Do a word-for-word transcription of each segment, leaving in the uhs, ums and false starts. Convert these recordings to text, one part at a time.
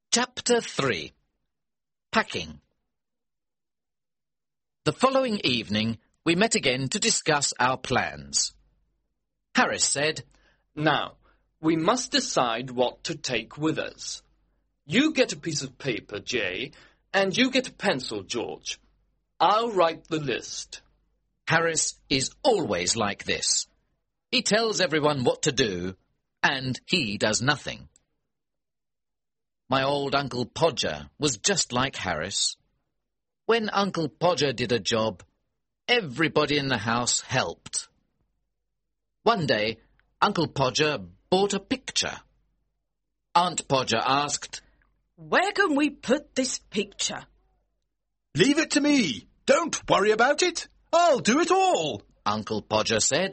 Chapter three. Packing. The following evening, we met again to discuss our plans. Harris said, Now, we must decide what to take with us. You get a piece of paper, Jay, and you get a pencil, George. I'll write the list. Harris is always like this. He tells everyone what to do, and he does nothing. My old Uncle Podger was just like Harris. When Uncle Podger did a job, everybody in the house helped. One day, Uncle Podger bought a picture. Aunt Podger asked, "Where can we put this picture?" "Leave it to me. Don't worry about it. I'll do it all," Uncle Podger said.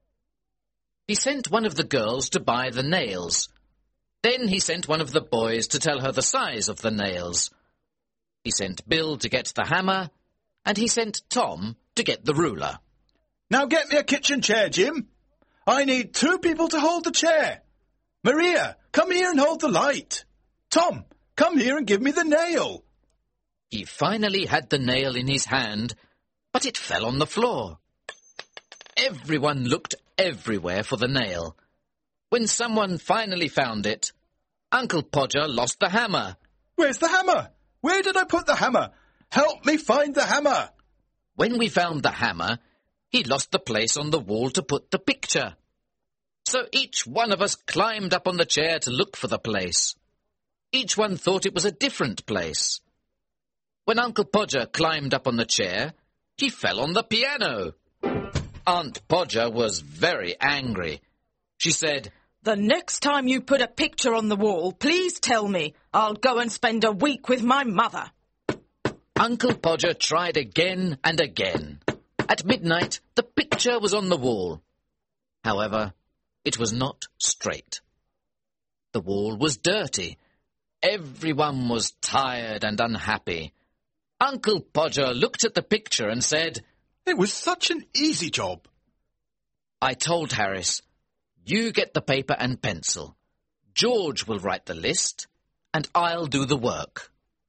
He sent one of the girls to buy the nails. Then he sent one of the boys to tell her the size of the nails. He sent Bill to get the hammer, and he sent Tom to get the ruler. "Now get me a kitchen chair, Jim. I need two people to hold the chair. Maria, come here and hold the light. Tom, come here and give me the nail." He finally had the nail in his hand, but it fell on the floor. Everyone looked everywhere for the nail. When someone finally found it, Uncle Podger lost the hammer. "Where's the hammer? Where did I put the hammer? Help me find the hammer." When we found the hammer, he lost the place on the wall to put the picture. So each one of us climbed up on the chair to look for the place. Each one thought it was a different place. When Uncle Podger climbed up on the chair, he fell on the piano. Aunt Podger was very angry. She said, "The next time you put a picture on the wall, please tell me. I'll go and spend a week with my mother." Uncle Podger tried again and again. At midnight, the picture was on the wall. However, it was not straight. The wall was dirty. Everyone was tired and unhappy. Uncle Podger looked at the picture and said, "It was such an easy job." I told Harris, "You get the paper and pencil. George will write the list, and I'll do the work."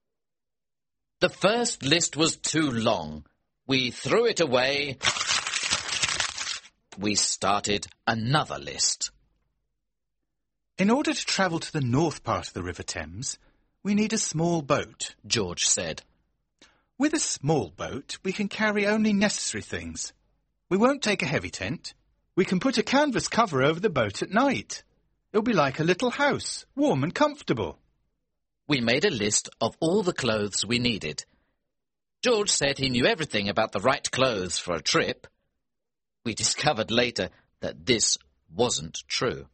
The first list was too long. We threw it away. We started another list. "In order to travel to the north part of the River Thames, we need a small boat," George said. "With a small boat, we can carry only necessary things. We won't take a heavy tent. We can put a canvas cover over the boat at night. It'll be like a little house, warm and comfortable." We made a list of all the clothes we needed. George said he knew everything about the right clothes for a trip. We discovered later that this wasn't true.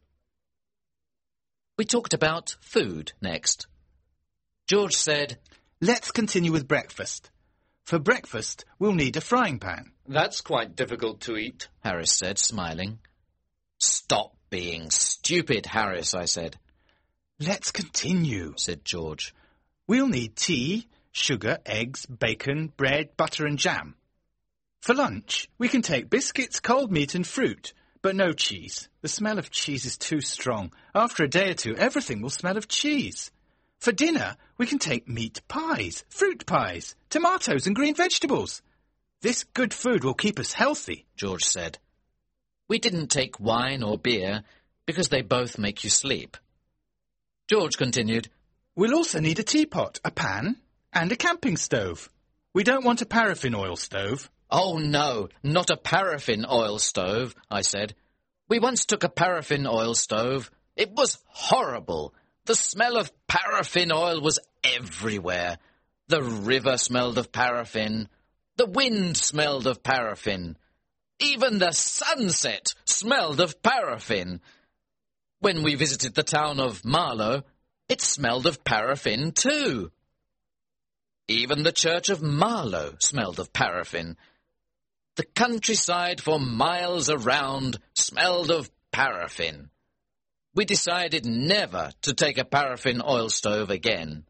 We talked about food next. George said, "Let's continue with breakfast. For breakfast, we'll need a frying pan." That's quite difficult to eat, Harris said, smiling. "Stop being stupid, Harris," I said. "Let's continue," said George. "We'll need tea, sugar, eggs, bacon, bread, butter and jam. For lunch, we can take biscuits, cold meat and fruit, but no cheese. The smell of cheese is too strong. After a day or two, everything will smell of cheese. For dinner, we can take meat pies, fruit pies, tomatoes and green vegetables. This good food will keep us healthy," George said. We didn't take wine or beer because they both make you sleep. George continued, "We'll also need a teapot, a pan and a camping stove. We don't want a paraffin oil stove." "Oh, no, not a paraffin oil stove," I said. "We once took a paraffin oil stove. It was horrible. The smell of paraffin oil was everywhere. The river smelled of paraffin. The wind smelled of paraffin. Even the sunset smelled of paraffin. When we visited the town of Marlow, it smelled of paraffin too. Even the church of Marlow smelled of paraffin. The countryside for miles around smelled of paraffin. We decided never to take a paraffin oil stove again."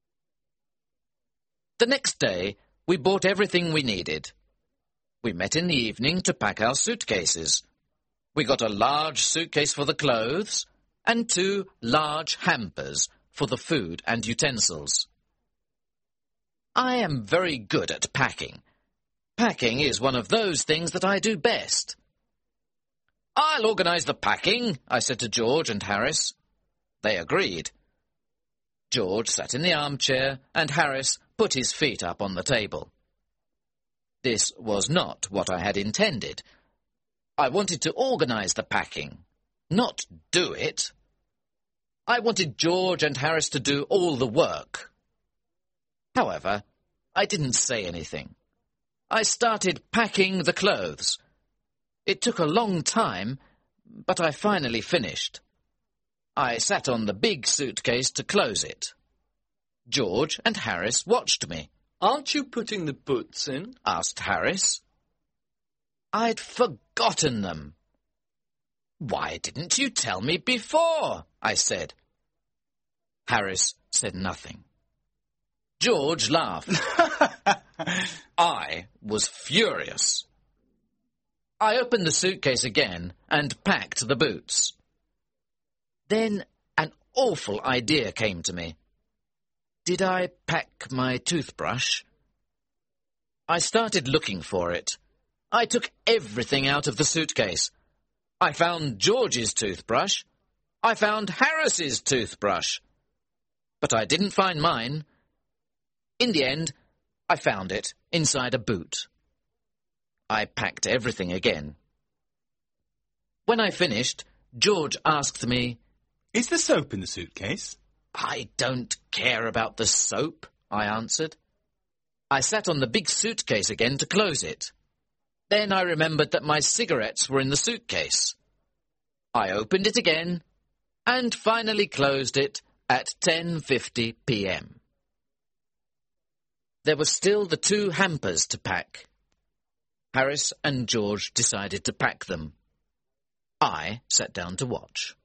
The next day, we bought everything we needed. We met in the evening to pack our suitcases. We got a large suitcase for the clothes and two large hampers for the food and utensils. I am very good at packing. Packing is one of those things that I do best. I'll organise the packing, I said to George and Harris. They agreed. George sat in the armchair and Harris put his feet up on the table. This was not what I had intended. I wanted to organise the packing, not do it. I wanted George and Harris to do all the work. However, I didn't say anything. I started packing the clothes. It took a long time, but I finally finished. I sat on the big suitcase to close it. George and Harris watched me. Aren't you putting the boots in? Asked Harris. I'd forgotten them. Why didn't you tell me before? I said. Harris said nothing. George laughed. I was furious. I opened the suitcase again and packed the boots. Then an awful idea came to me. Did I pack my toothbrush? I started looking for it. I took everything out of the suitcase. I found George's toothbrush. I found Harris's toothbrush. But I didn't find mine. In the end, I found it inside a boot. I packed everything again. When I finished, George asked me, "Is the soap in the suitcase?" "I don't care about the soap," I answered. I sat on the big suitcase again to close it. Then I remembered that my cigarettes were in the suitcase. I opened it again and finally closed it at ten fifty p m There were still the two hampers to pack. Harris and George decided to pack them. I sat down to watch.